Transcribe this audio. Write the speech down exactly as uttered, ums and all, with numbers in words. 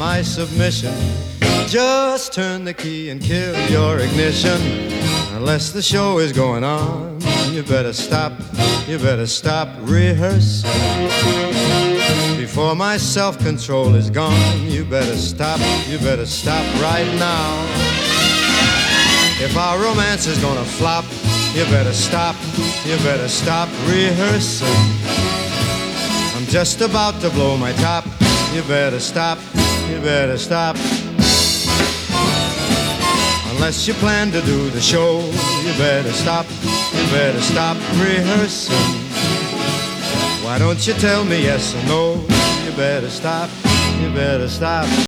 my submission. Just turn the key and kill your ignition. Unless the show is going on, you better stop, you better stop rehearsing. Before my self-control is gone, you better stop, you better stop right now. If our romance is gonna flop, you better stop, you better stop rehearsing. I'm just about to blow my top, you better stop, you better stop. Unless you plan to do the show, you better stop, you better stop rehearsing. Why don't you tell me yes or no? You better stop, you better stop.